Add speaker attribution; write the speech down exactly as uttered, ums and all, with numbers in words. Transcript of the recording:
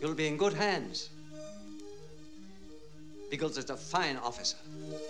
Speaker 1: You'll be in good hands. Biggles is a fine officer.